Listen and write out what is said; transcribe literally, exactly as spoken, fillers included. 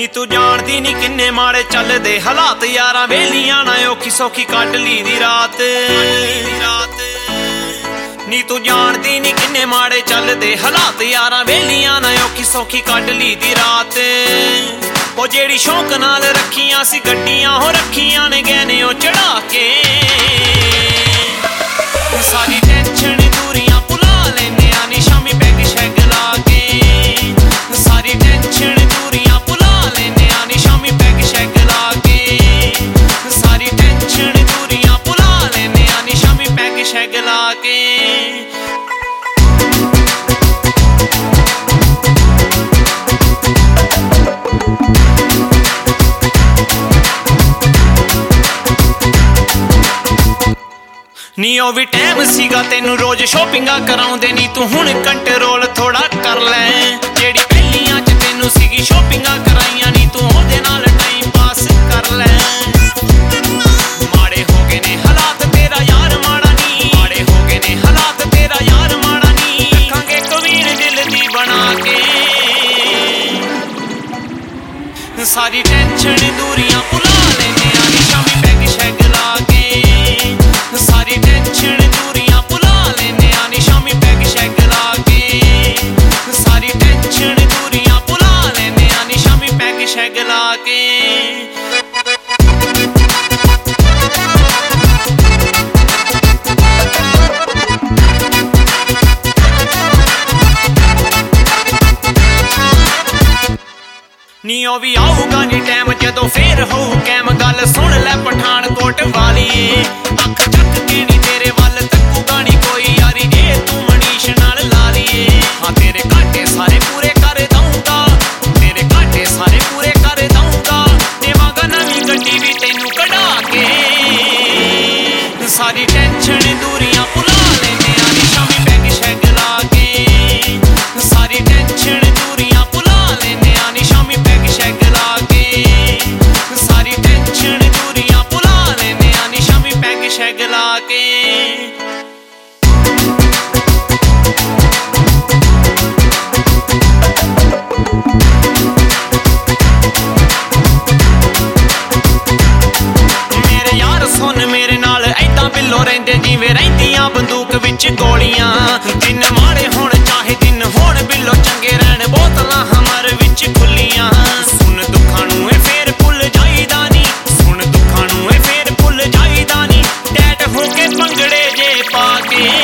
ਨੀ ਤੂੰ ਜਾਣਦੀ ਨੀ ਕਿੰਨੇ ਮਾੜੇ ਚੱਲਦੇ ਹਾਲਾਤ ਯਾਰਾਂ ਵੇਲੀਆਂ ਨਾ ਔਖੀ ਸੌਖੀ ਕੱਢ ਲਈ ਦੀ ਰਾਤ ਨੀ ਤੂੰ ਜਾਣਦੀ ਨੀ ਕਿੰਨੇ ਮਾੜੇ ਚੱਲਦੇ ਹਾਲਾਤ ਯਾਰਾਂ ਵੇਲੀਆਂ ਨਾ ਔਖੀ ਸੌਖੀ ਕੱਢ ਲਈ ਦੀ ਰਾਤ ਉਹ ਜਿਹੜੀ ਸ਼ੌਂਕ ਨਾਲ ਰੱਖੀਆਂ ਸੀ ਗੱਡੀਆਂ ਹੋ ਰੱਖੀਆਂ ਨੇ ਗਹਿਣੇ ਉਹ ਚੜਾ ਕੇ ਸਾਰੀ ਟੈਨਸ਼ਨ ਦੂਰੀਆਂ ਭੁਲਾ ਲੈਨੇ ਆ ਨੀ ਸ਼ਾਮੀ ਪੈਗ ਸ਼ੈਗ ਲਾ ਕੇ ਸਾਰੀ ਟੈਨਸ਼ਨ ਦੂਰੀਆਂ ਭੁਲਾ ਲੈਨੇ ਆ ਨੀ ਸ਼ਾਮੀ ਪੈਗ ਸ਼ੈਗ ਲਾ ਕੇ ਸਾਰੀ ਟੈਨਸ਼ਨ ਦੂਰੀਆਂ ਭੁਲਾ ਲੈਨੇ ਆ ਨੀ ਸ਼ਾਮੀ ਪੈਗ ਸ਼ੈਗ ਲਾ ਕੇ ਨੀ ਉਹ ਵੀ ਟਾਈਮ ਸੀਗਾ ਤੈਨੂੰ ਰੋਜ਼ ਸ਼ੋਪਿੰਗਾਂ ਕਰਾਉਂਦੇ ਨੀ ਤੂੰ ਹੁਣ ਕੰਟਰੋਲ ਥੋੜਾ ਕਰ ਲੈ ਜਿਹੜੀ ਪਹਿਲੀਆਂ ਚ ਤੈਨੂੰ ਸੀਗੀ ਸ਼ੋਪਿੰਗਾਂ ਕਰਾਈਆਂ ਨੀ ਤੂੰ ਉਹਦੇ ਨਾਲ ਟਾਈਮ ਪਾਸ ਕਰ ਲੈ ਮਾੜੇ ਹੋ ਗਏ ਨੇ ਹਾਲਾਤ ਤੇਰਾ ਯਾਰ ਮਾੜਾ ਨੀ ਮਾੜੇ ਹੋ ਗਏ ਨੇ ਹਾਲਾਤ ਤੇਰਾ ਯਾਰ ਮਾੜਾ ਨੀ ਰੱਖਾਂਗੇ ਕਵੀਨ ਦਿਲ ਦੀ ਬਣਾ ਕੇ ਸਾਰੀ ਟੈਨਸ਼ਨ ਦੂਰੀਆਂ ਭੁਲਾ ਲੈਨੇ ਆ ਨੀ ਸ਼ਾਮੀ ਪੈਗ ਸ਼ੈਗ ਲਾ ਕੇ ਸਾਰੀ ਟੈਨਸ਼ਨ ਦੂਰੀਆਂ ਭੁਲਾ ਲੈਨੇ ਆ ਨੀ ਸ਼ਾਮੀ ਪੈਗ ਸ਼ੈਗ ਲਾ ਕੇ ਸਾਰੀ ਟੈਨਸ਼ਨ ਦੂਰੀਆਂ ਭੁਲਾ ਲੈਨੇ ਆ ਨੀ ਸ਼ਾਮੀ ਪੈਗ ਸ਼ੈਗ ਲਾ ਕੇ ਨੀ ਉਹ ਵੀ ਆਊਗਾ ਨੀ ਟਾਈਮ ਜਦੋਂ ਫੇਰ ਹੋਊ ਕੈਮ ਗੱਲ ਸੁਣ ਲੈ ਪਠਾਨਕੋਟ ਵਾਲੀਏ ਅੱਖ ਚੱਕ ਕੇ ਨੀ ਤੇਰੇ ਵੱਲ ਤੱਕੂਗਾ ਨੀ ਕੋਈ ਯਾਰੀ ਜੇ ਤੂੰ ਮਨੀਸ਼ ਨਾਲ ਲਾ ਲਈਏ ਹਾਂ ਤੇਰੇ ਘਾਟੇ ਸਾਰੇ ਪੂਰੇ ਕਰ ਦਊਂਗਾ ਤੇਰੇ ਘਾਟੇ ਸਾਰੇ ਪੂਰੇ ਕਰ ਦਊਂਗਾ ਦੇਵਾਂਗਾ ਨਵੀਂ ਗੱਡੀ ਵੀ ਤੈਨੂੰ ਕਢਾ ਕੇ ਸਾਰੀ ਟੈਨਸ਼ਨ ਦੂਰੀਆਂ ਭੁਲਾ ਲੈਨੇ ਆ ਨੀ ਸ਼ਾਮੀ ਪੈਗ ਸ਼ੈਗ ਲਾ ਕੇ ਸਾਰੀ ਟੈਨਸ਼ਨ ਦੂਰੀਆਂ ਭੁਲਾ ਲੈਨੇ ਆ ਨੀ ਸ਼ਾਮੀ ਪੈਗ ਸ਼ੈਗ ਲਾ ਕੇ ਸਾਰੀ ਟੈਨਸ਼ਨ ਦੂਰੀਆਂ ਭੁਲਾ ਲੈਨੇ ਆ ਨੀ ਸ਼ਾਮੀ ਪੈਗ ਸ਼ੈਗ ਲਾ ਕੇ ਮੇਰੇ ਯਾਰ ਸੁਣ ਮੇਰੇ ਨਾਲ ਐਦਾਂ ਬਿੱਲੋ ਰਹਿੰਦੇ ਜਿਵੇਂ ਰਹਿੰਦੀਆਂ ਬੰਦੂਕ ਵਿੱਚ ਗੋਲੀਆਂ ਦਿਨ ਮਾੜੇ ਹੋਣ ਚਾਹੇ ਦਿਨ ਹੋਣ ਬਿੱਲੋ ਚੰਗੇ ਰਹਿਣ ਬੋਤਲਾਂ ਹਮਰ ਵਿੱਚ ਖੁੱਲੀਆਂ ਸੁਣ ਦੁੱਖਾਂ ਨੂੰ ਇਹ ਫੇਰ ਭੁੱਲ ਜਾਈਦਾ ਨੀ ਸੁਣ ਦੁੱਖਾਂ ਨੂੰ ਇਹ ਫੇਰ ਭੁੱਲ ਜਾਈਦਾ ਨੀ ਟੈਟ ਹੋ ਕੇ ਭੰਗੜੇ ਜੇ ਪਾ ਕੇ